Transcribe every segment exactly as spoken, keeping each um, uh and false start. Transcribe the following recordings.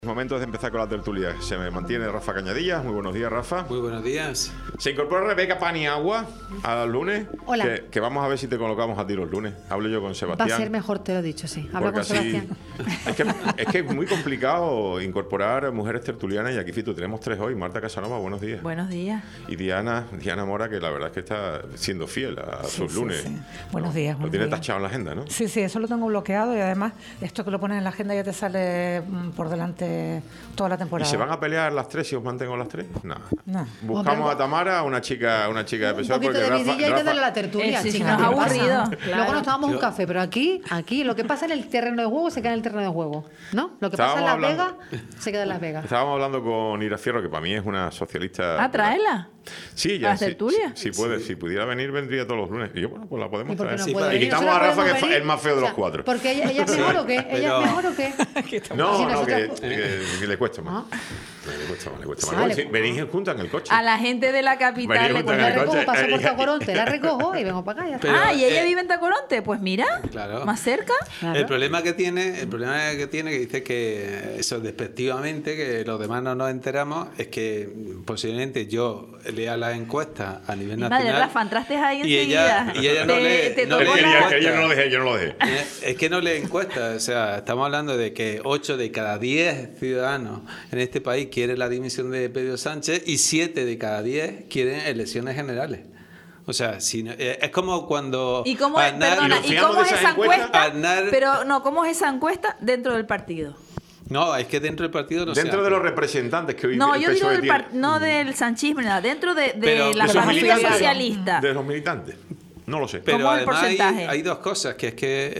Momentos de empezar con la tertulia. Se me mantiene Rafa Cañadillas. Muy buenos días, Rafa. Muy buenos días. Se incorpora Rebeca Paniagua a los lunes. Hola. Que, que vamos a ver si te colocamos a ti los lunes. Hablo yo con Sebastián. Va a ser mejor, te lo he dicho, sí. Habla con así, Sebastián. Es que, es que es muy complicado incorporar mujeres tertulianas y aquí, Fito, tenemos tres hoy. Marta Casanova, buenos días. Buenos días. Y Diana, Diana Mora, que la verdad es que está siendo fiel a Sí, sus sí, lunes. sí. Buenos días. Lo buenos tiene días. tachado en la agenda, ¿no? Sí, sí, eso lo tengo bloqueado y además esto que lo pones en la agenda ya te sale mm, por delante toda la ¿Y temporada. se van a pelear las tres si os mantengo las tres? No. No. Buscamos Hombre, a Tamara, una chica, una chica de Un P S O E, poquito porque de Rafa, vidilla y te Rafa- darle la tertulia, Eh, sí, sí, chica. nos ¿qué ha pasa? aburrido, Luego claro. nos tomamos Yo- un café, pero aquí, aquí, lo que pasa en el terreno de juego se queda en el terreno de juego, ¿no? Lo que pasa en Las Estábamos hablando- Vegas se queda en Las Vegas. Estábamos hablando con Ira Fierro, que para mí es una socialista. Ah, tráela. Sí, ¿A ya. la Sí, tertulia? sí, sí puede. Si pudiera venir, vendría todos los lunes. Y yo, bueno, pues la podemos ¿Y por qué traer. no Sí, puede para- Y venir? quitamos ¿No se a la Rafa, podemos que es venir? el más feo de O sea, los cuatro. Porque ella, ella es mejor o qué, ella pero- es mejor o qué. No, Si no, nosotros- que, que- que le cuesta más. Ah. Le cuesta más, le cuesta Sí, más. vale. Sí, venís juntas en el coche. A la gente de la capital Venía le junto Pues en la el cuesta. coche. recojo, paso por Ella- Tacoronte, la recojo y vengo para acá. Ya está. Pero, Ah, ¿y ella eh, vive en Tacoronte? Pues mira, Claro. más cerca. Claro. El problema que tiene, el problema que tiene, que dice que eso despectivamente, que los demás no nos enteramos, es que posiblemente yo lea la encuesta a nivel Mi nacional. madre, Rafa, entraste ahí y ella, enseguida. y ella no Te- lee, te no Él tocó lee la- quería, encuestas. que yo no lo dejé, yo no lo dejé. Eh, Es que no lee encuestas, o sea, estamos hablando de que ocho de cada diez ciudadanos en este país quieren la dimisión de Pedro Sánchez y siete de cada diez quieren elecciones generales. O sea, si no- eh, es como cuando ¿Y cómo, Aznar- perdona, ¿y nos ¿y fiamos cómo de es esas esa encuestas? encuesta? Aznar- Pero no, ¿cómo es esa encuesta dentro del partido? No, es que dentro del partido no se Dentro de hace. los representantes que hoy No, el yo digo P S O E del tiene. par- no del sanchismo, nada, dentro de, de Pero- la de los familia militantes. socialista. De los militantes. No lo sé. Pero ¿Cómo es el además hay, porcentaje? hay dos cosas, que es que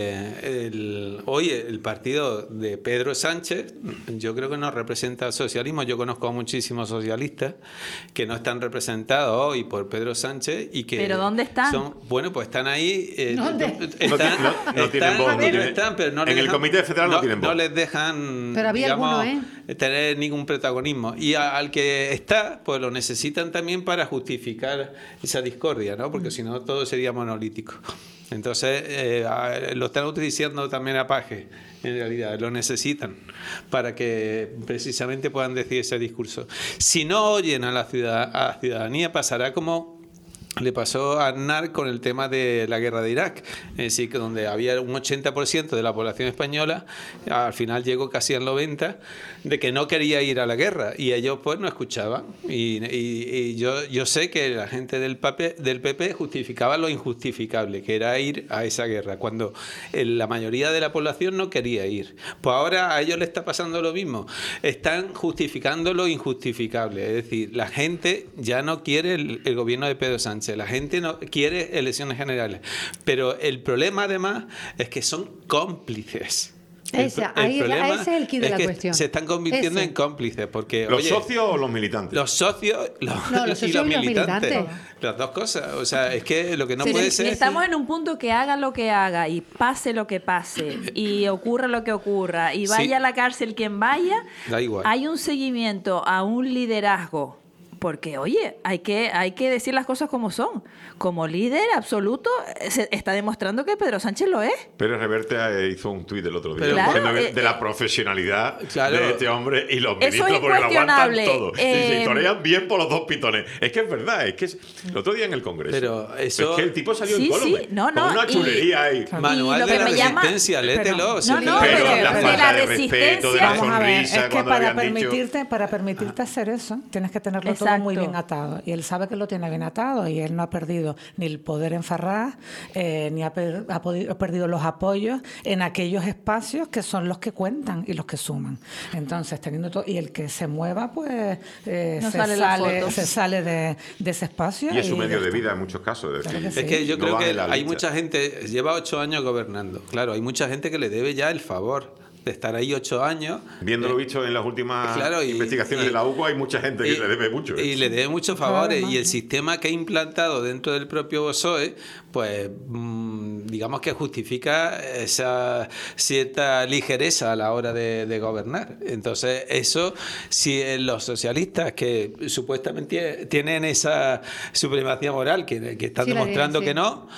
eh, el, hoy el partido de Pedro Sánchez, yo creo que no representa al socialismo. Yo conozco a muchísimos socialistas que no están representados hoy por Pedro Sánchez y que ¿Pero dónde están? son- bueno, pues están ahí. eh, ¿Dónde? Están, No tienen- no- no tienen están- voz, no tienen- están, pero no en les el dejan- Comité Federal no tienen voz. No les dejan, Pero había digamos, alguno, tener ningún protagonismo. Y a- al que está, pues lo necesitan también para justificar esa discordia, ¿no? Porque si no, todo sería monolítico. Entonces, eh, a- lo están utilizando también a paje, en realidad, lo necesitan para que precisamente puedan decir ese discurso. Si no oyen a la, ciudad, a la ciudadanía, pasará como le pasó a Aznar con el tema de la guerra de Irak, es decir, que donde había un ochenta por ciento de la población española, al final llegó casi al noventa por ciento, de que no quería ir a la guerra y ellos pues no escuchaban. Y, y- y yo, yo sé que la gente del P P, del P P justificaba lo injustificable, que era ir a esa guerra, cuando el- la mayoría de la población no quería ir. Pues ahora a ellos les está pasando lo mismo, están justificando lo injustificable, es decir, la gente ya no quiere el, el gobierno de Pedro Sánchez. La gente no quiere elecciones generales. Pero el problema, además, es que son cómplices. El Ese, pro- ahí- problema ese es el quid de la que cuestión. Se están convirtiendo Ese. en cómplices. Porque, ¿Los oye, socios o los militantes? los socios, los, No, los socios y los y los militantes. militantes. Las dos cosas. O sea, es que lo que no Sí, puede sí, ser. Estamos en un punto que haga lo que haga y pase lo que pase y ocurra lo que ocurra y vaya Sí. a la cárcel quien vaya, Da igual. hay un seguimiento a un liderazgo. Porque, oye, hay que, hay que decir las cosas como son. Como líder absoluto, eh, se está demostrando que Pedro Sánchez lo es. Pérez Reverte eh, hizo un tuit el otro día Pero diciendo claro, que eh, de la eh, profesionalidad claro. de este hombre y los Eso ministros es porque lo aguantan incuestionable. todo. Y Eh, se torean bien por los dos pitones. Es que es verdad, es que es- el otro día en el Congreso. Pero eso- Es que el tipo salió Sí, incólume. sí, no, no, Con una y- chulería ahí. Manual Y lo de que la me llama- resistencia, léetelo. Pero- si No, le- no, pero, pero- la de falta la de respeto, de la Vamos a ver, sonrisa es que cuando para habían dicho... permitirte, para permitirte hacer eso, tienes que tenerlo todo Exacto. muy bien atado. Y él sabe que lo tiene bien atado y él no ha perdido ni el poder en Ferraz, eh, ni ha, per- ha podi- ha perdido los apoyos en aquellos espacios que son los que cuentan y los que suman. Entonces, teniendo todo, y el que se mueva, pues eh, No se, sale la sale, foto. se sale de, de ese espacio. Y es su y medio ya de está. vida en muchos casos. Es, Claro decir, que Es que yo no creo van que en la hay lucha. mucha gente, lleva ocho años gobernando. Claro, hay mucha gente que le debe ya el favor de estar ahí ocho años. Viéndolo Eh, visto en las últimas Claro, y- investigaciones y- de la U C O, hay mucha gente que y- le debe mucho. ¿eh? Y le debe muchos favores. Claro, y el ¿no? sistema que ha implantado dentro del propio B S O E, pues mm, digamos que justifica esa cierta ligereza a la hora de, de gobernar. Entonces, eso, si eh, los socialistas que supuestamente tienen esa supremacía moral, que, que están Sí, la demostrando tienen, sí. que no,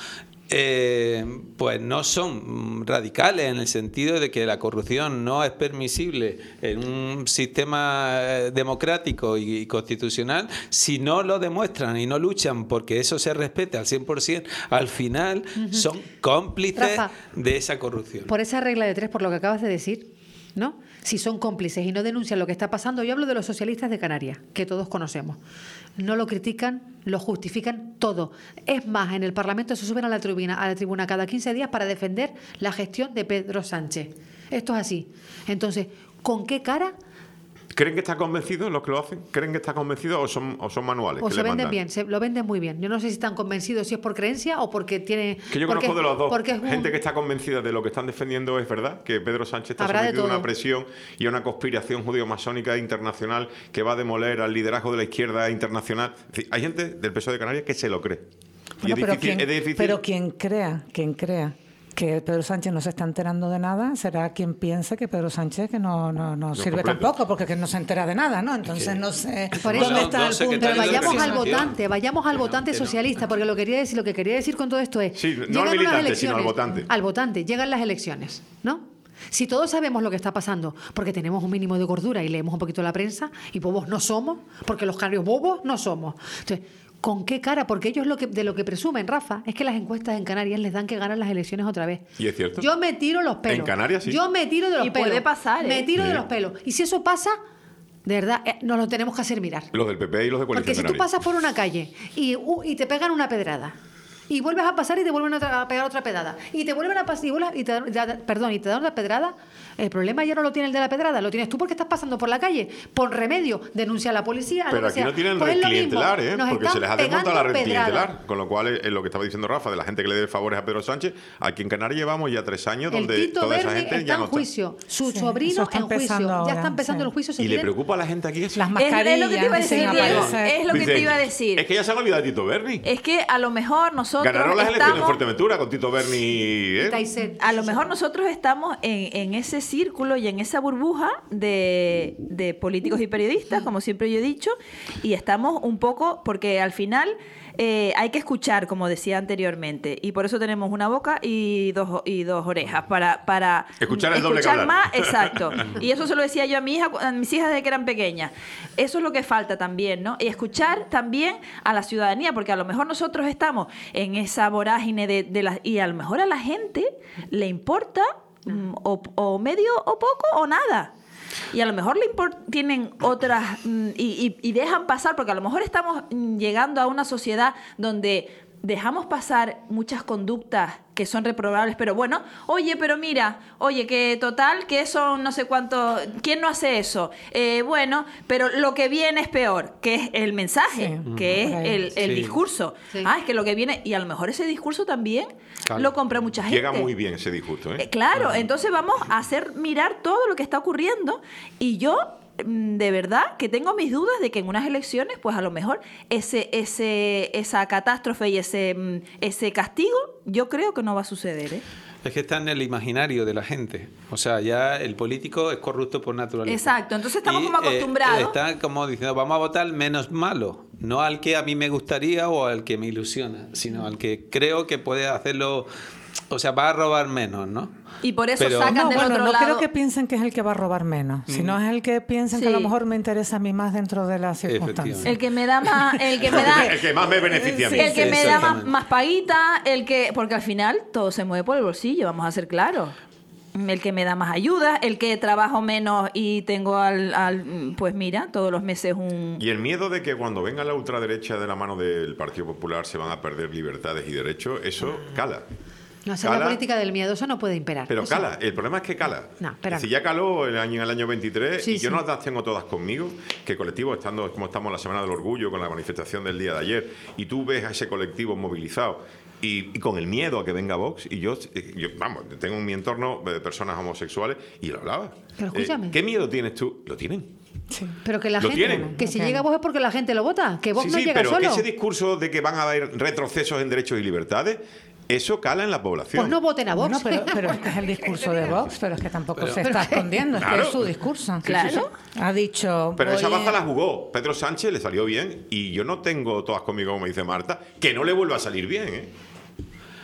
Eh, pues no son radicales en el sentido de que la corrupción no es permisible en un sistema democrático y constitucional si no lo demuestran y no luchan porque eso se respete al cien por ciento, al final uh-huh. son cómplices Rafa, de esa corrupción. Por esa regla de tres, por lo que acabas de decir, ¿no? Si son cómplices y no denuncian lo que está pasando, yo hablo de los socialistas de Canarias, que todos conocemos. No lo critican, lo justifican todo. Es más, en el Parlamento se suben a la tribuna, a la tribuna cada quince días para defender la gestión de Pedro Sánchez. Esto es así. Entonces, ¿con qué cara? ¿Creen que está convencido los que lo hacen? ¿Creen que está convencido o son, o son manuales? O que se le venden mandan? bien, se, lo venden muy bien. Yo no sé si están convencidos, si es por creencia o porque tiene... Que yo porque, conozco de los dos. porque es un- Gente que está convencida de lo que están defendiendo es verdad, que Pedro Sánchez está Habrá de sometido a una todo. presión y a una conspiración judío-masónica internacional que va a demoler al liderazgo de la izquierda internacional. Es decir, hay gente del P S O E de Canarias que se lo cree. Y Bueno, es pero, difícil, quien, es difícil. pero quien crea, quien crea que Pedro Sánchez no se está enterando de nada, será quien piense que Pedro Sánchez que no, no, no sirve completo. tampoco, porque que no se entera de nada, ¿no? Entonces no sé Por dónde eso, está el dos punto. Pero secretarios de vayamos al representación. votante, vayamos al votante que no. socialista, porque lo, quería decir, lo que quería decir con todo esto es... Sí, no al llegan unas militante, elecciones, sino al votante. Al votante, llegan las elecciones, ¿no? Si todos sabemos lo que está pasando, porque tenemos un mínimo de gordura y leemos un poquito la prensa, y bobos no somos, porque los canarios bobos no somos. Entonces, ¿con qué cara? Porque ellos lo que, de lo que presumen, Rafa, es que las encuestas en Canarias les dan que ganan las elecciones otra vez. Y es cierto. Yo me tiro los pelos. En Canarias, sí. Yo me tiro de los Y pelos. puede pasar, ¿eh? Me tiro Sí. de los pelos. Y si eso pasa, de verdad, eh, nos lo tenemos que hacer mirar. Los del P P y los de Coalición Porque si tú Canaria. pasas por una calle y, uh, y te pegan una pedrada y vuelves a pasar y te vuelven a, tra- a pegar otra pedrada y te vuelven a pasar y, vuelves- y te, dan- ya- perdón, y te dan una pedrada, el problema ya no lo tiene el de la pedrada, lo tienes tú porque estás pasando por la calle. Pon remedio, denuncia a la policía. a lo Pero que aquí sea. no tienen Pues es red lo mismo, clientelar, ¿eh? nos Porque están se les ha desmontado la red pegando pedrada. clientelar. Con lo cual, es lo que estaba diciendo Rafa, de la gente que le debe favores a Pedro Sánchez. Aquí en Canarias llevamos ya tres años El donde Tito toda esa Berni gente está ya en no está. juicio, su Sí, sobrino eso está en juicio. empezando Ya ahora, está empezando sí. el juicio. se ¿Y le quieren- preocupa a la gente aquí eso? Las Es, mascarillas es lo que te iba a decir, sin Diego. aparecer. Es lo que Dice, te iba a decir. Es que ya se han olvidado de Tito Berni. Es que a lo mejor nosotros Ganaron las elecciones en estamos... Fuerteventura con Tito Berni. ¿eh? Taiset. A lo mejor nosotros estamos en, en ese círculo y en esa burbuja de, de políticos y periodistas, como siempre yo he dicho, y estamos un poco, porque al final eh, hay que escuchar, como decía anteriormente, y por eso tenemos una boca y dos, y dos orejas, para, para Escuchar el doble que escuchar hablar. más, exacto. Y eso se lo decía yo a mi hija, a mis hijas desde que eran pequeñas. Eso es lo que falta también, ¿no? Y escuchar también a la ciudadanía, porque a lo mejor nosotros estamos en esa vorágine de, de las... Y a lo mejor a la gente le importa mm, o, o medio o poco o nada. Y a lo mejor le import- tienen otras mm, y, y- y dejan pasar, porque a lo mejor estamos mm, llegando a una sociedad donde dejamos pasar muchas conductas que son reprobables, pero bueno, oye, pero mira, oye, que total, que eso no sé cuánto, ¿quién no hace eso? Eh, bueno, pero lo que viene es peor, que es el mensaje, Sí. que es Por ahí. el, el Sí. discurso. Sí. Ah, es que lo que viene, y a lo mejor ese discurso también Claro. lo compra mucha gente. Llega muy bien ese disgusto. ¿eh? Eh, claro, entonces vamos a hacer mirar todo lo que está ocurriendo y yo mm, de verdad que tengo mis dudas de que en unas elecciones pues a lo mejor ese ese esa catástrofe y ese mm, ese castigo yo creo que no va a suceder, ¿eh? Es que está en el imaginario de la gente. O sea, ya el político es corrupto por naturaleza. Exacto, entonces estamos Y, como eh, acostumbrados. está como diciendo, vamos a votar menos malo. No al que a mí me gustaría o al que me ilusiona, sino al que creo que puede hacerlo. O sea, va a robar menos, ¿no? Y por eso Pero- sacan No, del bueno, otro no lado. creo que piensen que es el que va a robar menos, sino es el que piensen que a lo Sí. mejor me interesa a mí más dentro de las circunstancias. Efectivamente. El que me da más, el que me da, El que más me beneficia a mí. el que Sí, me da más, exactamente. más paguita, el que, porque al final todo se mueve por el bolsillo, vamos a ser claros. El que me da más ayuda, el que trabajo menos y tengo al, al pues mira, todos los meses un... Y el miedo de que cuando venga la ultraderecha de la mano del Partido Popular se van a perder libertades y derechos, eso cala. No, esa es Cala. la política del miedo, eso no puede imperar. Pero Eso- cala, el problema es que cala. No, espera. Si ya caló el año, en el año veintitrés Sí, y yo sí. no las tengo todas conmigo, que colectivo, estando como estamos en la Semana del Orgullo, con la manifestación del día de ayer, y tú ves a ese colectivo movilizado y, y con el miedo a que venga Vox, y yo, eh, yo, vamos, tengo en mi entorno de personas homosexuales y lo hablaba. Pero escúchame. Eh, ¿Qué miedo tienes tú? Lo tienen. Sí. Pero que la Lo gente, tienen. que si Lo llega tienen. Vox es porque la gente lo vota, que Vox Sí, no sí, llega pero solo. que ese discurso de que van a haber retrocesos en derechos y libertades, eso cala en la población. Pues no voten a Vox. Bueno, pero, pero este es el discurso de Vox, pero es que tampoco Pero- se está escondiendo, es que Claro. es su discurso. Claro. Ha dicho... Pero esa voy- baza la jugó. Pedro Sánchez le salió bien y yo no tengo todas conmigo, como dice Marta, que no le vuelva a salir bien. ¿eh?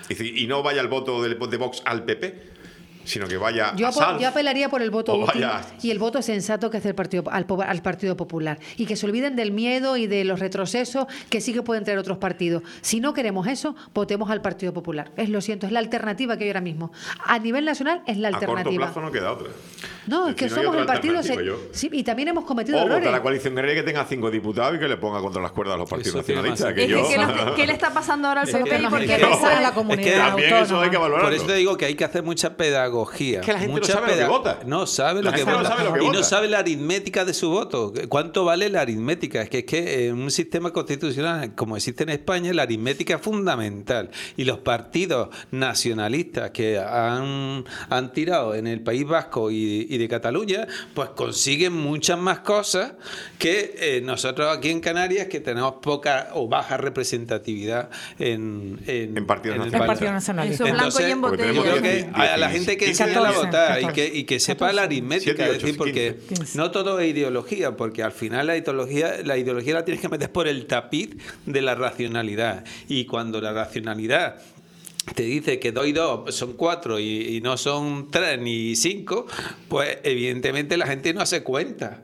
Es decir, y no vaya el voto de, de Vox al P P, sino que vaya Yo, a Sal, yo apelaría por el voto o útil vaya- y el voto sensato que hace el partido al, po- al Partido Popular. Y que se olviden del miedo y de los retrocesos que sí que pueden traer otros partidos. Si no queremos eso, votemos al Partido Popular. Es lo siento, es la alternativa que hay ahora mismo. A nivel nacional es la a corto alternativa. plazo no queda otra. No, es que decir, no hay somos otra el partido... alternativa, se- yo. sí, y también hemos cometido O votar errores. a la coalición canaria que tenga cinco diputados y que le ponga contra las cuerdas a los partidos Eso tiene nacionalistas. más Que Es yo... que, ¿qué, le, qué le está pasando ahora al Es P que P? ¿Y nos por qué interesa no puede? la Es comunidad que también eso hay que valorarlo. Por eso te digo que hay que hacer mucha pedagogía. Es que la gente no mucha sabe lo que vota. No sabe La lo que gente no vota. sabe lo que y vota. no sabe la aritmética de su voto. ¿Cuánto vale la aritmética? Es que es que en un sistema constitucional como existe en España, la aritmética es fundamental. Y los partidos nacionalistas que han, han tirado en el País Vasco y, y de Cataluña, pues consiguen muchas más cosas que eh, nosotros aquí en Canarias, que tenemos poca o baja representatividad en, en, En partidos el nacionalistas. El país. Partido Nacionalista. Eso es blanco y en porque botella. tenemos Yo creo que diez, a la gente que quince, enseña a catorce, votar y catorce. que, y que sepa la aritmética, siete, es decir, ocho, porque quince. no todo es ideología, porque al final la ideología, la ideología la tienes que meter por el tapiz de la racionalidad. Y cuando la racionalidad te dice que dos y dos son cuatro y, y no son tres ni cinco, pues evidentemente la gente no hace cuenta.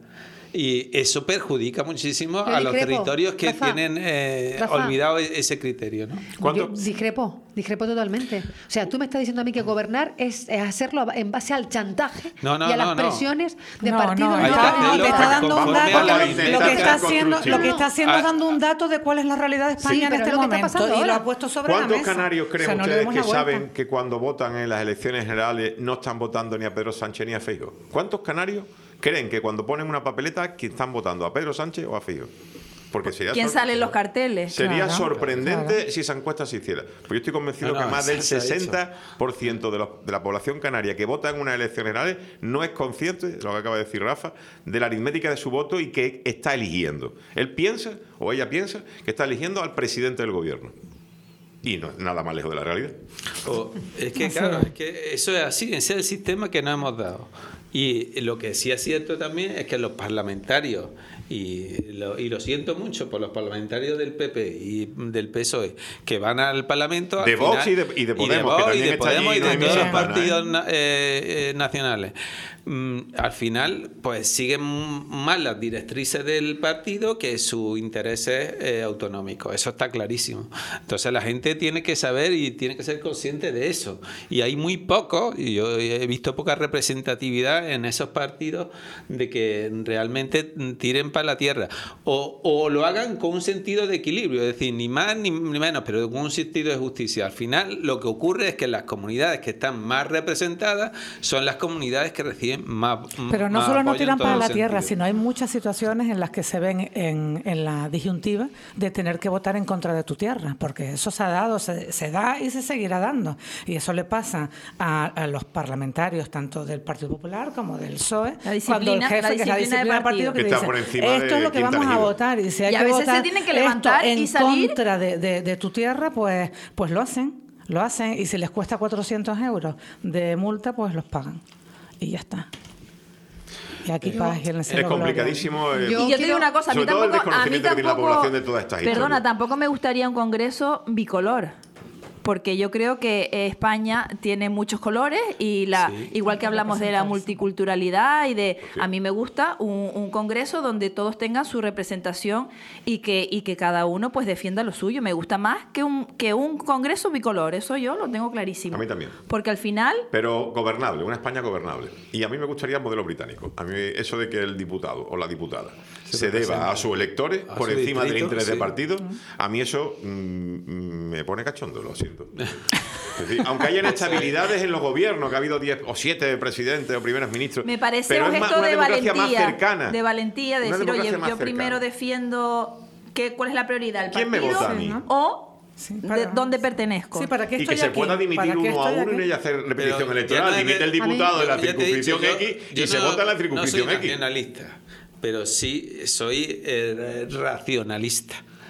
Y eso perjudica muchísimo Yo a los discrepo, territorios que Rafa, tienen eh, Rafa. olvidado ese criterio, ¿no? ¿Cuánto? Yo discrepo, discrepo totalmente. O sea, tú me estás diciendo a mí que gobernar es, es hacerlo en base al chantaje No, no, y a no, las no. presiones de No, partidos. no, Hay que está- hacerlo no, te está dando un conforme dato. a la Lo aritmética que está haciendo, constructiva. lo que está haciendo Ah. es dando un dato de cuál es la realidad de España Sí, en pero este es lo que está momento pasando y lo ahora. ha puesto sobre la ¿Cuántos mesa. canarios creen O sea, no le ustedes demos que la vuelta. saben que cuando votan en las elecciones generales no están votando ni a Pedro Sánchez ni a Feijóo? ¿Cuántos canarios creen que cuando ponen una papeleta que están votando a Pedro Sánchez o a Feijóo? Porque sería ¿Quién sor- sale en los carteles? Sería Claro, sorprendente claro. si esa encuesta se hiciera. Pues yo estoy convencido No, no, que más del se ha hecho. sesenta por ciento de, los- de la población canaria que vota en unas elecciones generales no es consciente, de lo que acaba de decir Rafa, de la aritmética de su voto y que está eligiendo. Él piensa, o ella piensa, que está eligiendo al presidente del gobierno. Y no es nada más lejos de la realidad. O- es que, Así claro, es. es que eso es así, ese es el sistema que nos hemos dado. Y lo que sí es cierto también es que los parlamentarios, y lo, y lo siento mucho por los parlamentarios del P P y del P S O E, que van al Parlamento. al De Vox final- y de- y de Podemos, que Vox, y también de está Podemos allí y de Noemí todos los Santana, partidos ¿eh? na- eh, eh, nacionales. Mm, al final, pues siguen más las directrices del partido que sus intereses eh, autonómicos. Eso está clarísimo. Entonces la gente tiene que saber y tiene que ser consciente de eso. Y hay muy poco, y yo he visto poca representatividad en esos partidos de que realmente tiren para la tierra. O, o lo hagan con un sentido de equilibrio, es decir, ni más ni menos, pero con un sentido de justicia. Al final lo que ocurre es que las comunidades que están más representadas son las comunidades que reciben más. Pero no más solo no apoyo en tiran para todos la los tierra, sentidos. sino hay muchas situaciones en las que se ven en, en la disyuntiva de tener que votar en contra de tu tierra, porque eso se ha dado, se, se da y se seguirá dando. Y eso le pasa a, a los parlamentarios, tanto del Partido Popular como del P S O E, La disciplina- cuando el jefe, la que es la disciplina de disciplina del partido, partido. que Que te está dice, por encima esto de es lo que quién te vamos a elegido". votar, y si hay Y a que veces se votar tienen que esto levantar en y salir. contra de, de, de tu tierra, pues, pues lo hacen, lo hacen, y si les cuesta cuatrocientos euros de multa, pues los pagan. Y ya está. Y aquí paz y en el Es cielo gloria. complicadísimo. eh, Yo Y yo te quiero- digo una cosa, a mí sobre todo el tampoco, a mí desconocimiento que tiene la tampoco, población de todas estas perdona, historias. tampoco me gustaría un congreso bicolor. Porque yo creo que eh, España tiene muchos colores y la Sí. igual que hablamos de la multiculturalidad y de a mí me gusta un, un congreso donde todos tengan su representación y que y que cada uno pues defienda lo suyo. Me gusta más que un que un congreso bicolor, eso yo lo tengo clarísimo. A mí también. Porque al final Pero gobernable, una España gobernable. Y a mí me gustaría el modelo británico. A mí eso de que el diputado o la diputada se, Se deba representa a sus electores a por su encima del distrito, interés de sí. partido, a mí eso mm, me pone cachondo, lo siento. Es decir, aunque haya inestabilidades en los gobiernos, que ha habido diez o siete presidentes o primeros ministros, me parece pero un es más- gesto una de democracia valentía, más cercana. de valentía de Una decir, oye, democracia más yo primero cercana. defiendo qué, cuál es la prioridad, el ¿Quién me partido vota a mí? o Sí, de para- dónde pertenezco. Sí, ¿para qué Y estoy que se aquí? pueda ¿Para dimitir qué uno a estoy uno y aquí? no hay hacer repetición Pero electoral. ya no es Dimite el de- diputado de la Ya te he circunscripción dicho, yo- X yo y se no- vota en la no circunscripción soy X. nacionalista, pero sí soy eh, racionalista.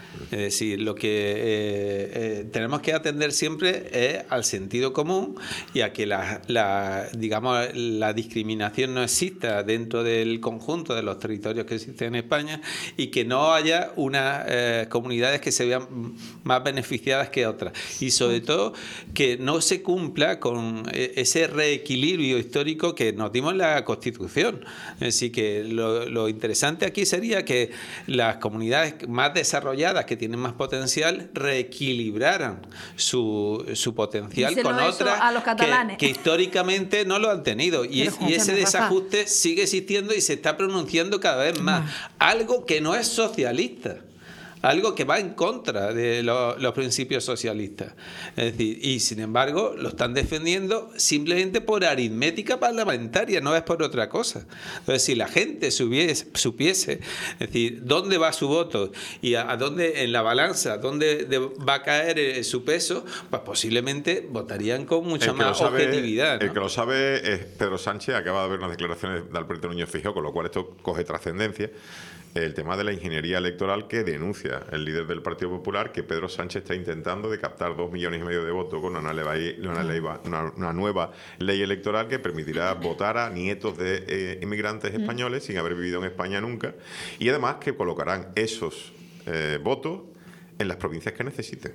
Es decir, lo que eh, eh, tenemos que atender siempre es al sentido común y a que la, la, digamos, la discriminación no exista dentro del conjunto de los territorios que existen en España y que no haya unas eh, comunidades que se vean más beneficiadas que otras. Y sobre todo que no se cumpla con ese reequilibrio histórico que nos dimos en la Constitución. Es decir, que lo, lo interesante aquí sería que las comunidades más desarrolladas que tienen más potencial reequilibraran su, su potencial Díselo con eso otras a los catalanes. que, que históricamente no lo han tenido. Y, Pero, es- y ese escúchame, Rafa. desajuste sigue existiendo y se está pronunciando cada vez más. Algo que no es socialista. Algo que va en contra de lo- los principios socialistas. Es decir, y sin embargo lo están defendiendo simplemente por aritmética parlamentaria, no es por otra cosa. Entonces, si la gente subiese- supiese, es decir, dónde va su voto y a, a dónde en la balanza, dónde de- va a caer eh, su peso, pues posiblemente votarían con mucha El que, lo más sabe, objetividad, ¿no? el que lo sabe es Pedro Sánchez. Acaba de ver unas declaraciones de Alberto Núñez Feijóo, con lo cual esto coge trascendencia. El tema de la ingeniería electoral que denuncia el líder del Partido Popular, que Pedro Sánchez está intentando de captar dos millones y medio de votos con una, ley, una, ley, una, una nueva ley electoral que permitirá votar a nietos de eh, inmigrantes españoles sin haber vivido en España nunca, y además que colocarán esos eh, votos en las provincias que necesiten.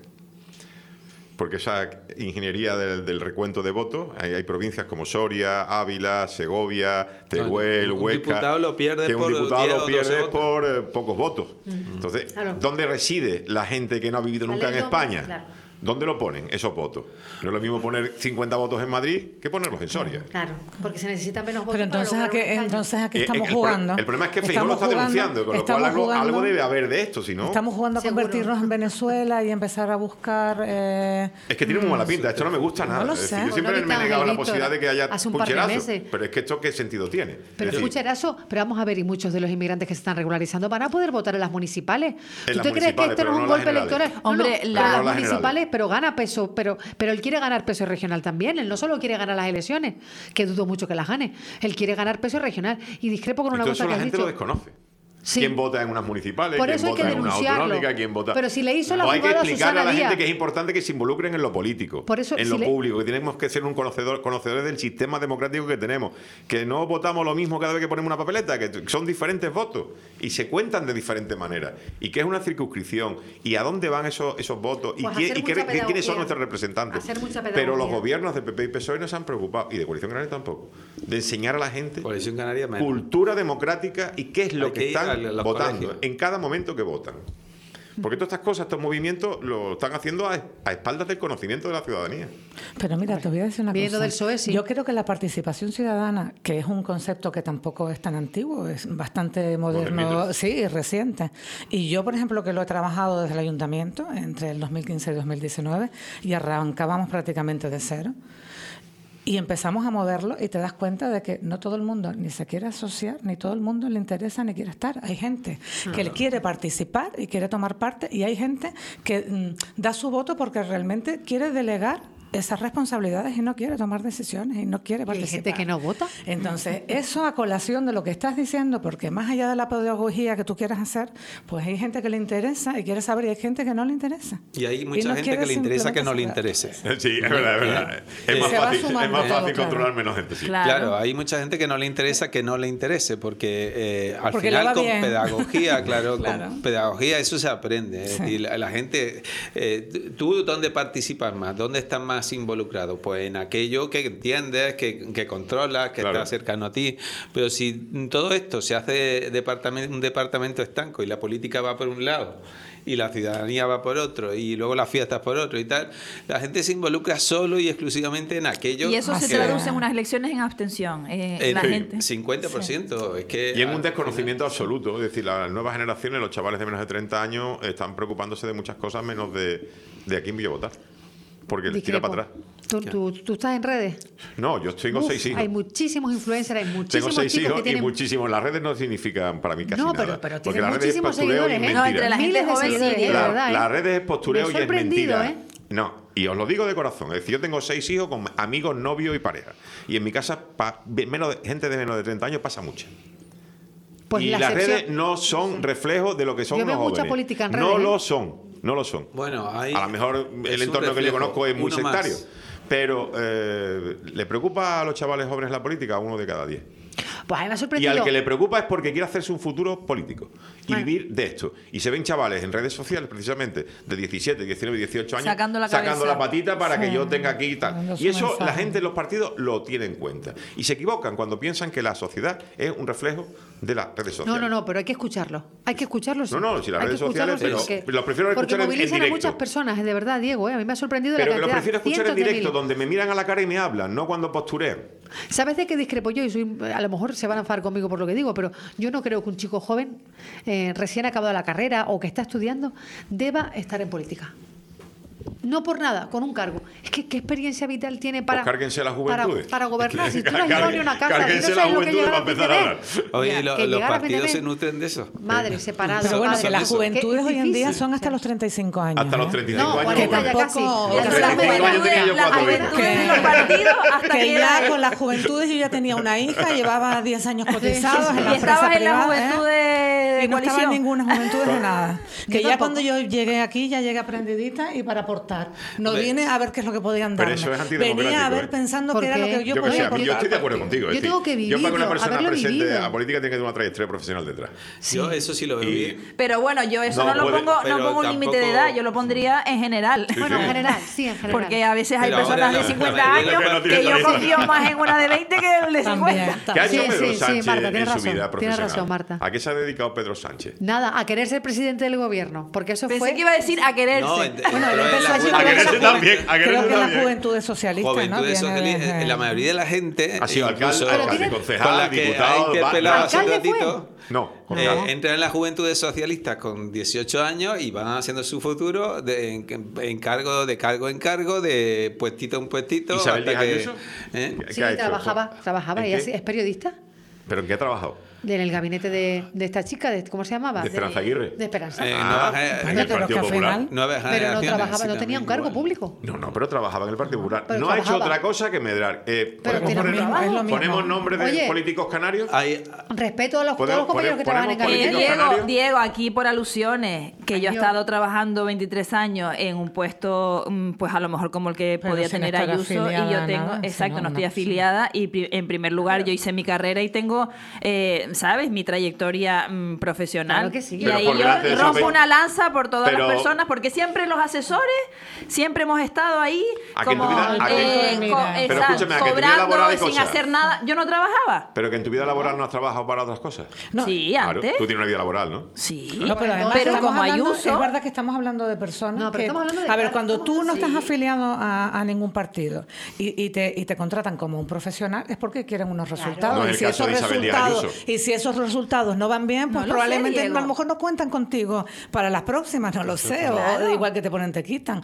Porque esa ingeniería del, del recuento de votos, hay, hay provincias como Soria, Ávila, Segovia, Teruel, un Huesca, diputado lo pierde que un por diputado diez o lo doce pierde votos. por eh, pocos votos. Entonces, Claro. ¿dónde reside la gente que no ha vivido La nunca ley en no- España? claro. ¿Dónde lo ponen esos votos? No es lo mismo poner cincuenta votos en Madrid que ponerlos en Soria. Claro, porque se necesitan menos votos. Pero para entonces a lograr qué, un escaño. entonces a qué Eh, estamos el, pro- jugando. el problema es que Feijóo lo Estamos está jugando- denunciando, con lo cual estamos algo, jugando- algo debe haber de esto, si no... Estamos jugando a Seguro. convertirnos en Venezuela y empezar a buscar. eh, Es que tiene muy mala pinta, esto no me gusta No nada. lo Es decir, sé. yo Pues siempre no me he ahorita, negado la Víctor, posibilidad de que haya hace un par de pucherazos, meses. pero es que esto qué sentido tiene. Pero Es decir, pucherazo, pero vamos a ver, y muchos de los inmigrantes que se están regularizando van a poder votar en las municipales. En ¿Tú las te crees que municipales, esto no pero es un no las golpe generales. electoral? No, Hombre, no, la- pero no las las municipales, generales. pero gana peso, pero, pero él quiere ganar peso regional también. Él no solo quiere ganar las elecciones, que dudo mucho que las gane. Él quiere ganar peso regional. Y discrepo con y una todo cosa eso que la has gente dicho. lo desconoce. Sí. ¿Quién vota en unas municipales? Por ¿Quién eso hay vota que en una denunciarlo. autonómica? ¿Quién vota? Pero si le hizo la O hay que jugada a explicarle a la Susana gente Díaz. que es importante que se involucren en lo político, Por eso, en si lo le- público, que tenemos que ser un conocedor, conocedores del sistema democrático que tenemos, que no votamos lo mismo cada vez que ponemos una papeleta, que son diferentes votos y se cuentan de diferentes maneras, y que es una circunscripción, y a dónde van esos, esos votos, y, Pues quién- hacer y qué- mucha quiénes son pedagogía. nuestros representantes. Hacer mucha Pero pedagogía. los gobiernos de P P y P S O E no se han preocupado, y de Coalición Canaria tampoco, de enseñar a la gente Coalición Canaria menos. cultura democrática y qué es lo Hay que que ir a están los votando colegios. en cada momento que votan. Porque todas estas cosas, estos movimientos, lo están haciendo a, a espaldas del conocimiento de la ciudadanía. Pero mira, te voy a decir una Viniendo cosa. del P S O E, sí. Yo creo que la participación ciudadana, que es un concepto que tampoco es tan antiguo, es bastante moderno, Modernito. sí, y reciente. Y yo, por ejemplo, que lo he trabajado desde el ayuntamiento entre el dos mil quince y dos mil diecinueve, y arrancábamos prácticamente de cero. Y empezamos a moverlo y te das cuenta de que no todo el mundo ni se quiere asociar, ni todo el mundo le interesa ni quiere estar. Hay gente que le quiere participar y quiere tomar parte, y hay gente que mm, da su voto porque realmente quiere delegar esas responsabilidades y no quiere tomar decisiones y no quiere hay participar. gente que no vota. Entonces, eso a colación de lo que estás diciendo, porque más allá de la pedagogía que tú quieras hacer, pues hay gente que le interesa y quiere saber, y hay gente que no le interesa. Y hay mucha no gente quiere que le interesa que no le simplemente interese. Sí, es verdad, es verdad. Es Eh, más se va fácil, es sumando más todo, fácil claro. controlar menos gente, sí. Claro. Claro, hay mucha gente que no le interesa que no le interese, porque eh, al Porque le final va con bien. pedagogía, claro, Claro. con pedagogía eso se aprende. Es Sí. decir, la, la gente, eh, ¿tú dónde participas más? ¿Dónde estás más involucrado? Pues en aquello que entiendes, que, que controlas, que Claro. está cercano a ti. Pero si todo esto se hace departamento, un departamento estanco y la política va por un lado y la ciudadanía va por otro y luego las fiestas por otro y tal, la gente se involucra solo y exclusivamente en aquello. Y eso se Así traduce es. en unas elecciones en abstención. eh, En la sí. gente. cincuenta por ciento. Es que Y en un al desconocimiento absoluto. Es decir, las nuevas generaciones, los chavales de menos de treinta años, están preocupándose de muchas cosas menos de, de a quién voy a votar. Porque les tira Discrepo. para atrás. ¿Tú, tú, tú estás en redes? No, yo tengo Uf, seis hijos. Hay muchísimos influencers, hay Tengo muchísimos seis chicos hijos que y tienen... muchísimos. Las redes no significan para mí casi No, nada. pero, pero porque tienen las redes es muchísimos postureo y seguidores, ¿eh? mentira. No, entre la gente Miles de joven sí, seguidores, de La- verdad, ¿eh? Las redes es postureo Me he y es sorprendido, mentira. ¿eh? No, y os lo digo de corazón. Es decir, yo tengo seis hijos con amigos, novios y pareja. Y en mi casa, pa- menos de- gente de menos de treinta años pasa mucha. Pues y la las excepción- redes no son reflejo de lo que son Yo los veo mucha jóvenes. política en No redes, ¿eh? lo son, no lo son. Bueno, hay, A lo mejor es el un entorno que yo reflejo, conozco es muy uno más. sectario. Pero, eh, ¿le preocupa a los chavales jóvenes la política? A uno de cada diez. Pues a mí me ha Y sorprendido. al que le preocupa es porque quiere hacerse un futuro político y Bueno. vivir de esto. Y se ven chavales en redes sociales, precisamente, de diecisiete, diecinueve, dieciocho años, Sacando la cabeza. la patita para que Sí. yo tenga aquí y tal. Dando Y su eso la mensaje. gente en los partidos lo tiene en cuenta. Y se equivocan cuando piensan que la sociedad es un reflejo de las redes sociales. No, no, no, pero hay que escucharlo. Hay que escucharlo. sí. No, no, si las Hay que redes sociales, escucharlo, pero sí, porque- lo prefiero escuchar porque en- en movilizan a directo. muchas personas, de verdad, Diego. ¿eh? A mí me ha sorprendido Pero la que lo cantidad. prefiero escuchar en cientos de directo, miles. donde me miran a la cara y me hablan, no cuando posturean. ¿Sabes de qué discrepo yo? Y soy, a lo mejor se van a enfadar conmigo por lo que digo, pero yo no creo que un chico joven, eh, recién acabado la carrera o que está estudiando, deba estar en política. No por nada, con un cargo. Es que ¿qué experiencia vital tiene para, Pues cárguense las para, juventudes. para gobernar? Si tú no has Cárguen- ido ni a una casa, si cárguense no las sabes lo que juventudes llegar para a empezar a fin de hablar. mes. Oye, Ya, lo- que los llegar a fin de partidos mes, se nutren de eso. Madre, separados. Pero bueno, padres. que las eso. juventudes Que es hoy en día difícil. son hasta los treinta y cinco años. Hasta los ¿eh? treinta y cinco No, años. cuarenta bueno. ya casi. Tampoco- Los Ya treinta y son cinco las años tenía yo Las cuatro hijos. juventudes de los partidos hasta Que que ya era- con las juventudes yo ya tenía una hija, llevaba diez años cotizados en la Y empresa estabas en la privada, juventud ¿eh? de, de Y no estaba en coalición. ninguna juventud de nada. Que ya tampoco. cuando yo llegué aquí ya llegué aprendidita y para aportar. No Hombre, vine a ver qué es lo que podían pero darme. eso es antidemocrático, Venía a ver ¿eh? pensando ¿Por que era lo qué? que yo, Yo, que podía sé, aportar. yo estoy de acuerdo contigo. Yo es tengo que decir, yo para que una vivirlo, persona haberlo presente vivido. a política tiene que tener una trayectoria profesional detrás. Yo eso sí lo veo Y- bien. Pero bueno, yo eso No no, lo puede- pongo, no pero pongo un límite de tampoco- edad, yo lo pondría en general. Bueno, en sí. general, sí, en general. Porque a veces hay Pero personas ahora de la- cincuenta la mayoría años de los que no que tienen yo tarifa. confío más en una de veinte que el de También. cincuenta. ¿Qué ha Sí, hecho Pedro sí, sí, Sánchez Marta, tienes en su razón, vida tienes profesional? razón, Marta. ¿A qué se ha dedicado Pedro Sánchez? Nada, a querer ser presidente del gobierno, porque eso Pensé fue... que iba a decir a quererse. No, en- Bueno, él pero en empezó la allí juventud- con A quererse la- también, a quererse Creo que la también. juventud socialista, ¿no? Juventud Viene socialista, desde- la mayoría de la gente Ha sido incluso alcalde, alcalde, tiene- concejal, con la que diputado, ha interpelado hace un ¿Alcalde fue? ratito, No, eh, concejal. entran en la juventud socialista con dieciocho años y van haciendo su futuro de, en, en cargo, de cargo en cargo, de puestito en puestito. ¿Isabel hasta Díaz que- Ayuso? ¿eh? ¿Qué Sí, ha hecho? trabajaba, trabajaba. ¿En Ella qué? sí- es periodista. ¿Pero en qué ha trabajado? En el gabinete de, de esta chica, de, ¿cómo se llamaba? ¿De Esperanza Aguirre? De Esperanza. Eh, Ah, no, eh, en el pero que Partido al Popular. final- Nuevas Pero no generaciones, trabajaba, sí, no tenía un también cargo igual. público. No, no, pero trabajaba en el Partido Popular. Pero no ha hecho trabajaba. otra cosa que medrar. Eh, Pero ¿podemos tiene poner- un trabajo. Es lo mismo. ¿Ponemos nombres de Oye. políticos canarios? Hay, Respeto a los, todos Podemos- los compañeros que trabajan en ponemos Eh, gabinete. políticos Diego, canarios. Diego, aquí por alusiones, que yo he Ay, estado trabajando veintitrés años en un puesto, mm, pues a lo mejor como el que Pero podía sin tener estar Ayuso, y afiliada yo a tengo, nada, exacto, sino no estoy una- afiliada, y pri- en primer lugar yo hice mi carrera y tengo, eh, ¿sabes?, mi trayectoria mm, profesional. Claro que sí. Y Pero ahí por delante de yo esos rompo veinte una lanza por todas Pero- las personas, porque siempre los asesores, siempre hemos estado ahí ¿A que en tu como, vida- a que- eh, Mira. co- Pero exacto, escúchame, ¿a que en tu vida cobrando laboral hay sin cosas? hacer nada. Yo no trabajaba. Pero que en tu vida laboral no has trabajado para otras cosas. No, Sí, Claro, antes. tú tienes una vida laboral, ¿no? Sí, No, pero además pero estamos como hablando- Ayuso, es verdad que estamos hablando de personas No, pero que, estamos hablando de a ver, cada- cuando tú no sí. estás afiliado a, a ningún partido y, y te, y te contratan como un profesional es porque quieren unos resultados. No es y, el si caso esos de Isabel Díaz resultados Ayuso. y si esos resultados no van bien, pues No lo sé, probablemente Diego. a lo mejor no cuentan contigo para las próximas, no lo sé, Claro. o igual que te ponen, te quitan.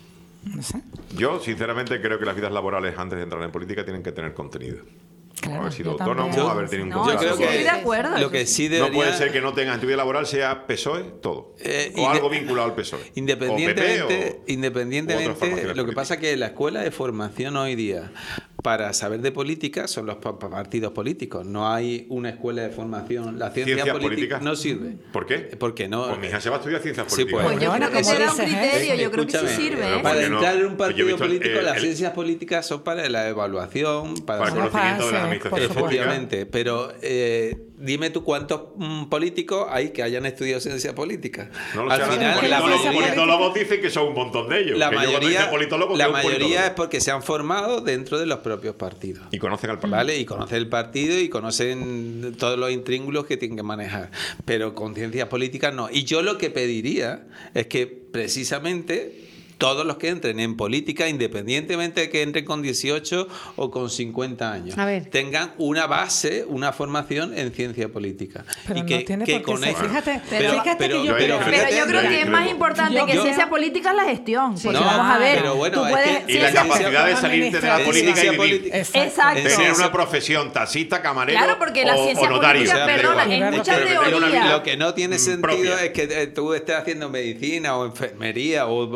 No sé. Yo, sinceramente, creo que las vidas laborales antes de entrar en política tienen que tener contenido. Claro, haber sido yo también. autónomo, haber tenido un No, contrato. yo creo sí, que estoy de acuerdo. lo que sí No debería, puede ser que no tengas en tu vida laboral sea P S O E todo. Eh, o inde- algo vinculado al P S O E. Independientemente, o P P, o- u otras independientemente formaciones lo que políticas. pasa es que la escuela de formación hoy día para saber de política son los pa- partidos políticos. No hay una escuela de formación. La ciencia ¿Ciencias política políticas? no sirve. ¿por qué? Porque no. Pues mi hija se va a estudiar ciencias Sí, políticas. pues. Pues yo Bueno, creo que como será un dices, criterio, ¿eh? yo creo que sí Escúchame, sirve. pero ¿eh? para- Para Porque no- entrar en un pues yo he partido visto el- político, el- las el- ciencias políticas son para la evaluación, para, Para el Son conocimiento de la fases, administración por supuesto. pública. efectivamente. Pero eh, dime tú cuántos mm, políticos hay que hayan estudiado ciencia política. No lo Al sé, final, los la politólogos, mayoría, politólogos dicen que son un montón de ellos. la que yo cuando mayoría, dice politólogo, la veo un mayoría politólogo. es porque se han formado dentro de los propios partidos. Y conocen al partido. ¿Vale? Y conocen el partido y conocen todos los intríngulos que tienen que manejar. Pero con ciencias políticas no. Y yo lo que pediría es que precisamente todos los que entren en política, independientemente de que entren con dieciocho o con cincuenta años, A ver. tengan una base, una formación en ciencia política. Pero y no que, tiene que por qué con ser. eso- Fíjate, pero, fíjate pero- que yo pero creo- Pero yo fíjate- creo que es más Yo- importante yo- que yo- ciencia política es la gestión. Porque No, vamos a ver, pero bueno, tú es puedes... que- Y la ciencia- capacidad de salirte de la En política y ciencia vivir. política- Exacto. En Tener ciencia- una profesión, taxista, camarero Claro, porque la o, ciencia o notario. política, O sea, perdona, pero- en pero- muchas pero que tenga una teorías... vida- Lo que no tiene Mm, sentido propia. es que eh, tú estés haciendo medicina o enfermería o bombero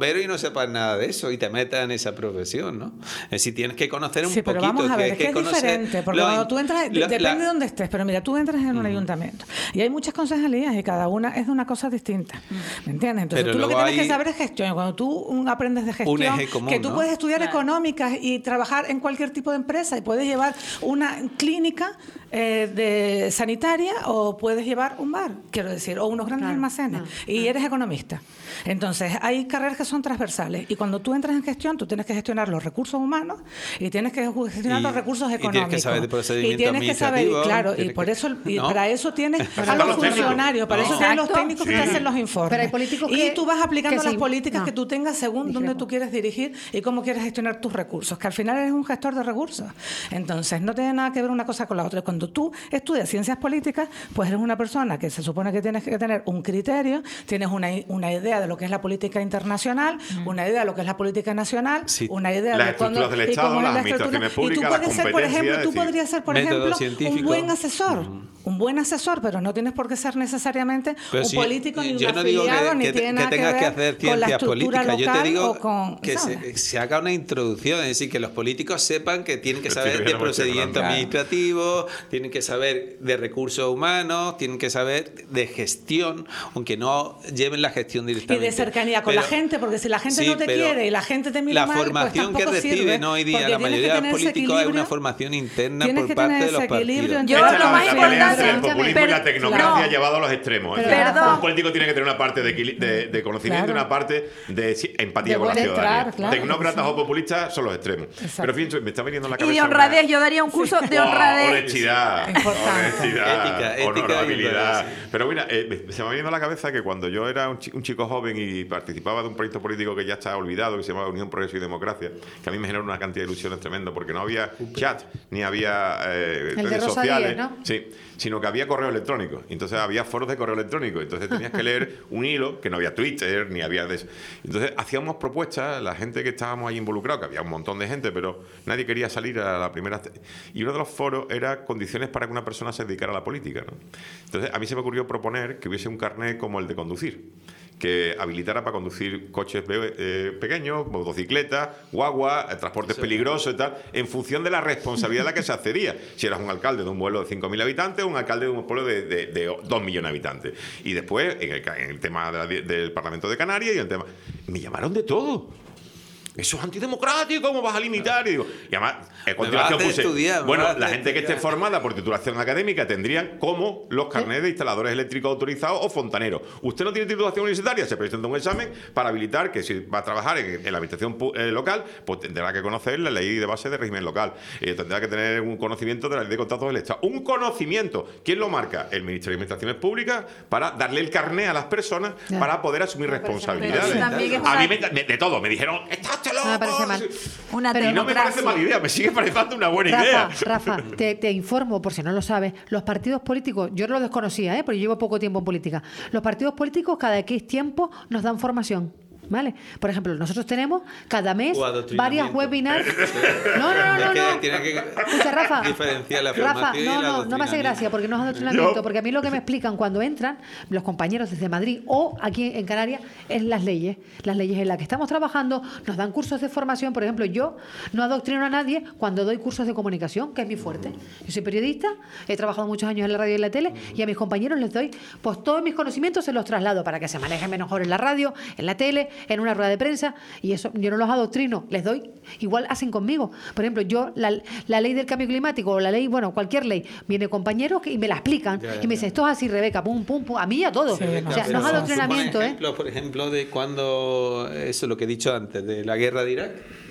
bombero y no sepas nada de eso y te metas en esa profesión, ¿no? Es decir, tienes que conocer un sí, pero poquito. vamos a ver, que, es que, es conocer diferente, porque lo- cuando tú entras, lo- depende la- de dónde estés, pero mira, tú entras en un ayuntamiento y hay muchas concejalías y cada una es de una cosa distinta, ¿me entiendes? Entonces Pero tú lo que luego tienes hay que saber es gestión. Cuando tú um, aprendes de gestión, eje común, que tú ¿no? puedes estudiar Claro. económicas y trabajar en cualquier tipo de empresa y puedes llevar una clínica eh, de sanitaria o puedes llevar un bar, quiero decir, o unos grandes Claro, almacenes claro, y eres economista. Entonces hay carreras que son transversales y cuando tú entras en gestión tú tienes que gestionar los recursos humanos y tienes que gestionar Y- los recursos y económicos. tienes que saber de procedimiento Y tienes que saber, administrativo, claro, y tienes por que- eso y ¿no? para eso tienes a están los los técnicos. funcionarios, para No. eso tienes los Exacto. técnicos que Sí. te hacen los informes. Pero hay políticos y que- tú vas aplicando que las sí. políticas No. que tú tengas según Discrepo. dónde tú quieres dirigir y cómo quieres gestionar tus recursos, que al final eres un gestor de recursos. Entonces, no tiene nada que ver una cosa con la otra. Cuando tú estudias ciencias políticas, pues eres una persona que se supone que tienes que tener un criterio, tienes una, una idea de lo que es la política internacional, una idea de lo que es la política nacional, Sí. una idea Las de cuándo- estructuras del y Estado, cómo es las la estructura. administraciones Y tú públicas, las puedes ser, por ejemplo, competencias, tú es decir, podrías ser, por método ejemplo, científico. un buen asesor, un buen asesor, pero no tienes por qué ser necesariamente Pero un si- político ni un yo no digo afiliado, que, ni que, tiene que nada que tengas que, ver hacer con la ciencias estructura políticas. Yo te local digo o con, que ¿sabes? se, se haga una introducción, es decir, que los políticos sepan que tienen que Estoy saber de viendo mucho procedimiento claro. administrativo, tienen que saber de recursos humanos, tienen que saber de gestión, aunque no lleven la gestión Y directamente. de cercanía con Pero- la gente, porque si la gente sí, no te pero quiere y la gente te mira la mal, pues formación que tampoco reciben sirve, hoy día porque la tienes que mayoría de los tener ese políticos es una equilibrio. formación interna Tienes por que parte tener de los ese equilibrio partidos. entre- Yo Esta es lo la, más la pelea entre importante- el populismo y pero- la tecnocracia no. llevado a los extremos. Es Pero decir, Perdón. un político tiene que tener una parte de, equili- de, de conocimiento Claro. y una parte de si- empatía De con la buen ciudadanía. entrar, claro, Tecnócratas sí. o populistas son los extremos. Exacto. Pero fíjense, me está viniendo en la Y cabeza. de una- honradez, yo daría un curso de Oh, honradez. honestidad, Importante. honestidad, Ética, ética y honorabilidad. honradez, sí. Pero mira, eh, se me ha venido a la cabeza que cuando yo era un chi- un chico joven y participaba de un proyecto político que ya está olvidado, que se llamaba Unión, Progreso y Democracia, que a mí me generó una cantidad de ilusiones tremendo, porque no había chat, ni había eh, El de redes Rosa sociales, Díez, ¿no? sí, sino que había correo electrónico. Entonces había foros de correo electrónico. Entonces tenías que leer un hilo, que no había Twitter, ni había de eso. Entonces hacíamos propuestas, la gente que estábamos ahí involucrados, que había un montón de gente, pero nadie quería salir a la primera. Y uno de los foros era condiciones para que una persona se dedicara a la política, ¿no? Entonces a mí se me ocurrió proponer que hubiese un carnet como el de conducir, que habilitara para conducir coches be- eh, pequeños, motocicletas, guagua, eh, transportes peligrosos y tal, en función de la responsabilidad a la que se accedía. Si eras un alcalde de un pueblo de cinco mil habitantes o un alcalde de un pueblo de, de, de dos millones de habitantes. Y después, en el, ca- en el tema de la- del Parlamento de Canarias y el tema... Me llamaron de todo. Eso es antidemocrático, ¿cómo vas a limitar? Y, digo, y además, a continuación vas a puse, estudiar, me bueno, vas a la gente que esté estudiar. formada por titulación académica tendrían como los carnets de instaladores eléctricos autorizados o fontaneros. Usted no tiene titulación universitaria, se presenta un examen para habilitar que si va a trabajar en, en la administración pu- eh, local, pues tendrá que conocer la ley de base de régimen local. Eh, tendrá que tener un conocimiento de la ley de contratos del Estado. Un conocimiento. ¿Quién lo marca? El Ministerio de Administraciones Públicas, para darle el carné a las personas Ya. para poder asumir Me parece mal. responsabilidades. Pero eso también es A una- mí me, me- de todo, me dijeron, ¡estás loco! Me parece mal. Una Pero Y no me parece democracia. mala idea, me sigue pareciendo una buena idea. Rafa, Rafa, te, te informo, por si no lo sabes, los partidos políticos, yo lo desconocía, ¿eh? Porque llevo poco tiempo en política. Los partidos políticos cada X tiempo nos dan formación. ¿Vale? Por ejemplo, nosotros tenemos cada mes O adoctrinamiento. varias webinars. No, no, no, no. Es que no. tiene que Escucha, Rafa. diferenciar la Rafa, formación y no, el no, no me hace adoctrinamiento. gracia porque no es adoctrinamiento, Yo- porque a mí lo que me explican cuando entran los compañeros desde Madrid o aquí en Canarias es las leyes. Las leyes en las que estamos trabajando, nos dan cursos de formación. Por ejemplo, yo no adoctrino a nadie cuando doy cursos de comunicación, que es mi fuerte. Yo soy periodista, he trabajado muchos años en la radio y en la tele, y a mis compañeros les doy, pues todos mis conocimientos se los traslado para que se manejen mejor en la radio, en la tele, en una rueda de prensa. Y eso yo no los adoctrino, les doy, igual hacen conmigo. Por ejemplo, yo la, la ley del cambio climático o la ley, bueno, cualquier ley, viene compañeros que, y me la explican Ya, ya, y me dicen, esto es así, Rebeca, pum, pum, pum, a mí y a todos. Sí, o sea, no, no es pero- adoctrinamiento, Pone ¿eh? ejemplos, por ejemplo, de cuando, eso es lo que he dicho antes, de la guerra de Irak.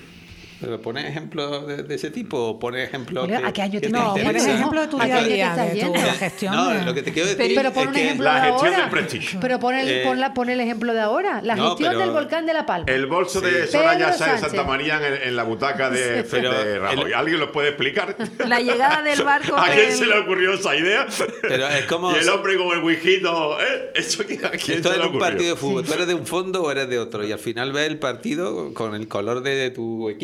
Pero pone ejemplos de, de ese tipo o pone ejemplos Mira, que, ¿a qué año que te te No, interesa? por interesan. ejemplo de tu ¿A día a qué te día, estás de tu yendo? gestión. No, de- lo que te quiero decir Pero pon es un que ejemplo la de gestión ahora. del prestigio. Pero pon el, Eh, pon la- pon el ejemplo de ahora. La no, gestión pero- del volcán de La Palma. El bolso Sí. de Soraya Pedro Sáenz de Sánchez. Santa María en, en la butaca de, Pero de Rajoy. el- ¿Alguien lo puede explicar? La llegada del barco. ¿A quién del- se le ocurrió esa idea? Pero es como- Y el hombre como el Wigito, ¿eh? ¿Eso quién- a quién esto se es le un ocurrió? partido de fútbol. Tú eres de un fondo o eres de otro. Y al final ves el partido con el color de tu equipo.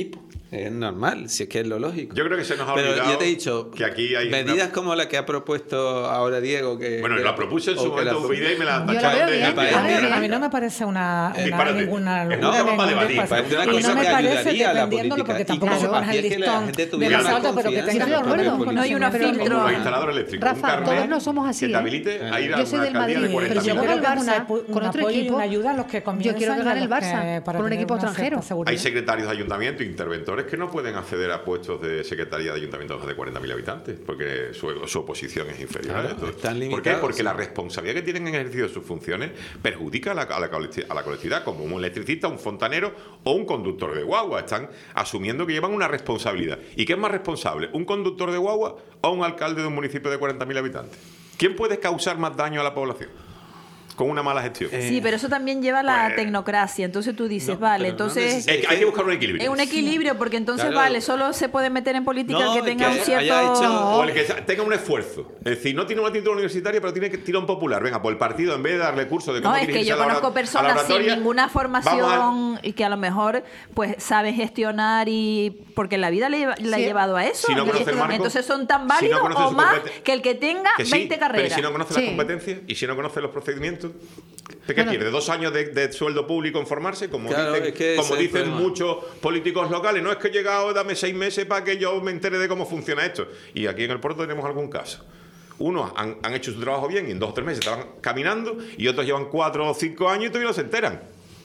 Es normal, si es que es lo lógico. Yo creo que se nos ha Pero olvidado yo te he dicho, que aquí hay medidas una... como la que ha propuesto ahora Diego. Que, Bueno, que, la propuse en su momento la, Upyd y me la Yo la tacharon veo de... bien, me yo parece la veo bien. bien. A mí no me parece una, Eh, una disparate. ninguna Es un locura, tema para ningún debatir. disparate. Parece una Y cosa no me que parece, ayudaría a la dependiendo, porque política. tampoco Y se pones hacía el que la listón gente de tuviera más más alto, pero que confianza tenga en la que propia ver con política. No hay unos conocimiento. Pero- filtros. Los instaladores eléctricos. Rafa, un carnet todos no somos así, que te ¿eh? habilite a ir a Yo soy una del alcaldía Madrid, de cuarenta pero si yo mil. juega creo el que es una Barça apo- con un otro apoyo y equipo, una ayuda a los que comienzan yo quiero que y a gane el los que- Barça para con un tener equipo una cierta extranjero. seguridad. Hay secretarios de ayuntamiento, interventores que no pueden acceder a puestos de secretaría de ayuntamientos de cuarenta mil habitantes porque su, su oposición es inferior Claro, a esto. están ¿Por qué? limitados, Porque sí. la responsabilidad que tienen en el ejercicio de sus funciones perjudica a la, a la colectividad, a la colectividad, como un electricista, un fontanero o un conductor de guagua. Están asumiendo que llevan una responsabilidad. ¿Y qué es más responsable? ¿Un conductor de guagua o un alcalde de un municipio de cuarenta mil habitantes? ¿Quién puede causar más daño a la población con una mala gestión? Eh, Sí, pero eso también lleva a la Pues- tecnocracia. Entonces tú dices, No, vale, pero no entonces necesita- Eh, hay que buscar un equilibrio. es un equilibrio, porque entonces, Claro. vale, solo se puede meter en política No, el que es tenga que un cierto... haya hecho- O el que tenga un esfuerzo. Es decir, no tiene una título universitaria, pero tiene que tirón popular. Venga, pues el partido, en vez de darle curso de cómo No, es que dirigirse yo a la conozco ora- a la personas sin oratoria, ninguna vamos formación y que a lo mejor pues sabe gestionar y porque la vida le, lleva- la ha Sí. llevado a eso. Si no conoce el marco, Entonces son tan si no válidos conoce o su más competen- que el que tenga Que sí, veinte carreras. Pero si no conoce Sí. las competencias y si no conoce los procedimientos, ¿qué Bueno. quiere? ¿De dos años de, de sueldo público en formarse? Como Claro, dicen, es que ese como es el dicen problema. muchos políticos locales. No es que he llegado, dame seis meses para que yo me entere de cómo funciona esto. Y aquí en el puerto tenemos algún caso. Unos han, han hecho su trabajo bien y en dos o tres meses estaban caminando y otros llevan cuatro o cinco años y todavía no se enteran.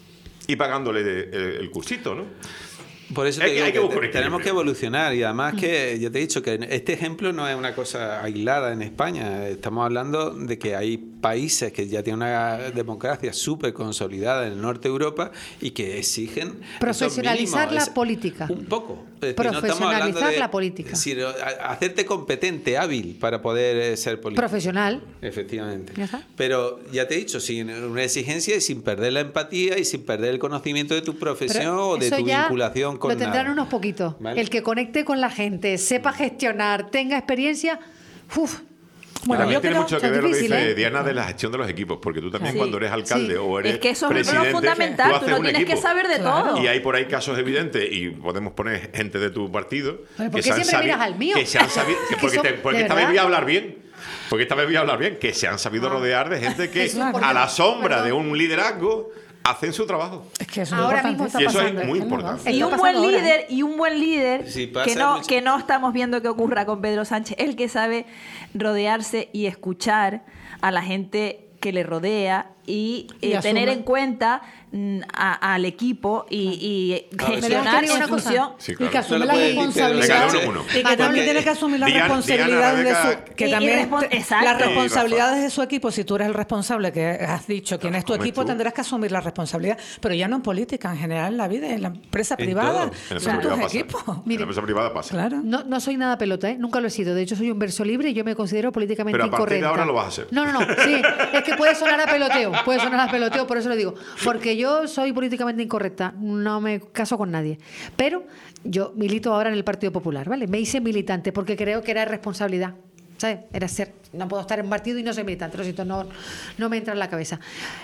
Y pagándole el, el cursito, ¿no? Por eso Hay te que- digo hay que que buscar un te- tenemos equilibrio. que evolucionar y además que yo te he dicho que este ejemplo no es una cosa aislada en España. Estamos hablando de que hay países que ya tienen una democracia súper consolidada en el norte de Europa y que exigen esos Profesionalizar mínimos. la política. Un poco. Es decir, no estamos Profesionalizar hablando de- la política. sino a- hacerte competente, hábil para poder eh, ser político. Profesional. Efectivamente. Ya está. Pero ya te he dicho, sin una exigencia y sin perder la empatía y sin perder el conocimiento de tu profesión Pero o de eso tu ya vinculación con lo tendrán nada. unos poquitos. ¿Vale? El que conecte con la gente, sepa gestionar, tenga experiencia. Uf. Bueno, También yo tiene creo mucho que que es ver lo que difícil, dice ¿eh? Diana de la gestión de los equipos, porque tú también Sí. cuando eres alcalde Sí. o eres Es que eso es presidente, lo fundamental, tú haces no un tienes que equipo. saber de Claro. todo. Y hay por ahí casos evidentes, y podemos poner gente de tu partido. Pero ¿por que qué se han siempre sabi- miras al mío? Que se han sabido. Que porque son- te- porque ¿de esta vez verdad? voy a hablar bien. Porque esta vez voy a hablar bien. Que se han sabido rodear de gente que, Eso es porque- a la sombra perdón. de un liderazgo, hacen su trabajo. Es que eso Ahora es mismo está Y eso es pasando. muy es que no importante. va. Y Está un buen pasando ahora, líder, ¿eh? y un buen líder Sí, pasa que no, mucho. que no estamos viendo que ocurra con Pedro Sánchez, el que sabe rodearse y escuchar a la gente que le rodea y, Y eh, tener asume- en cuenta mm, a- al equipo y, y Claro, gestionar eso- en una cosa. función. Sí, Y claro. que asume No lo la puede decir Pedro responsabilidad. Sánchez. Venga, uno, uno. Y que Porque- también tiene que asumir las Diana- responsabilidades Diana, de Rebeca- su que Y- y también respon- te- exacto. las Sí, responsabilidades de su equipo. Si tú eres el responsable que has dicho quién es tu Como es equipo, tú. tendrás que asumir la responsabilidad. Pero ya no en política, en general en la vida, en la empresa En privada, todo. En la son empresa tus privada pasa. equipos. En Mire. la empresa privada pasa. Claro. No, no soy nada pelota, ¿eh? Nunca lo he sido. De hecho, soy un verso libre y yo me considero políticamente Pero a partir de incorrecta. ahora lo vas a ser. No, no, no. Sí, es que puede sonar a peloteo. Puede sonar a peloteo, por eso lo digo. Porque yo soy políticamente incorrecta. No me caso con nadie. Pero yo milito ahora en el Partido Popular, ¿vale? Me hice militante porque creo que era responsabilidad. ¿Sabes? Era ser. No puedo estar en partido y no soy militante. Lo siento, no, no me entra en la cabeza.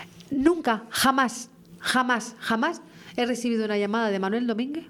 Nunca, jamás, jamás, jamás he recibido una llamada de Manuel Domínguez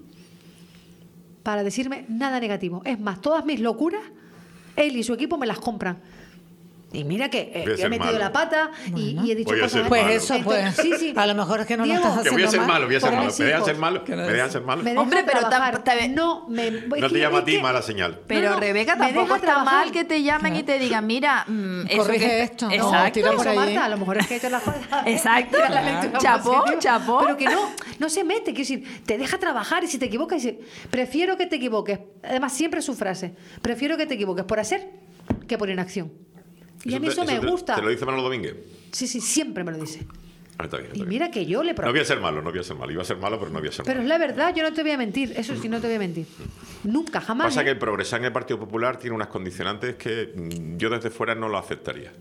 para decirme nada negativo. Es más, todas mis locuras, él y su equipo me las compran. Y mira que eh, Voy a yo he ser metido malo. la pata y, y he dicho Voy a cosas. ser Pues malo. eso, pues. Sí, sí. A lo mejor es que no Diego, lo estás Que haciendo voy a ser mal. malo, voy a ser por malo. mis ¿Me dejan hijos. ser malo? ¿Me dejan ser malo? Me Hombre, deja pero trabajar. tam- tam- no me es No te que- llama a es ti que- mala señal. Pero No, no, Rebeca me tampoco deja está trabajar. mal que te llamen y te digan, mira, mm, eso Corrige que- esto, no, Exacto. tira por Eso, ahí. Marta, a lo mejor es que he hecho las cosas. Exacto. Tira la lectura Chapó, positiva. chapó. Pero que no, no se mete, quiero decir, te deja trabajar y si te equivocas, dice, prefiero que te equivoques. Además, siempre su frase, prefiero que te equivoques por hacer que por inacción. Y a mí te- eso me te- gusta. ¿Te lo dice Manolo Domínguez? Sí, sí, siempre me lo dice. Ah, está bien, está Y bien. mira que yo le No propongo. voy a ser malo, no voy a ser malo. Iba a ser malo, pero no voy a ser Pero es malo. la verdad, yo no te voy a mentir. Eso sí, no te voy a mentir. Nunca, jamás. Pasa ¿eh? que el progresar en el Partido Popular tiene unas condicionantes que mm, yo desde fuera no lo aceptaría.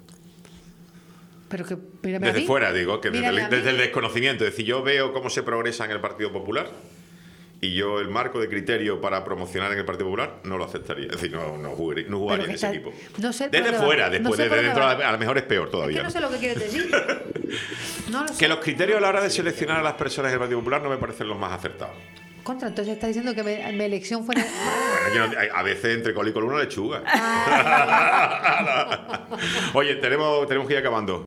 Pero que, mírame a Desde mí. fuera, digo, que desde Mírame el, a mí. desde el desconocimiento. Es decir, yo veo cómo se progresa en el Partido Popular y yo el marco de criterio para promocionar en el Partido Popular no lo aceptaría. Es decir, no, no jugaría, no jugaría que en ese está- equipo. no sé por desde dónde va. fuera, No después sé desde por dónde dentro, va. a la- a lo mejor es peor Es todavía. que no ¿no? sé lo que quieres decir. No lo sé. Que los criterios a la hora de seleccionar a las personas del Partido Popular no me parecen los más acertados. Contra, entonces está diciendo que mi, mi elección fuera... Bueno, yo no- a veces entre col y col una lechuga. Oye, tenemos, tenemos que ir acabando.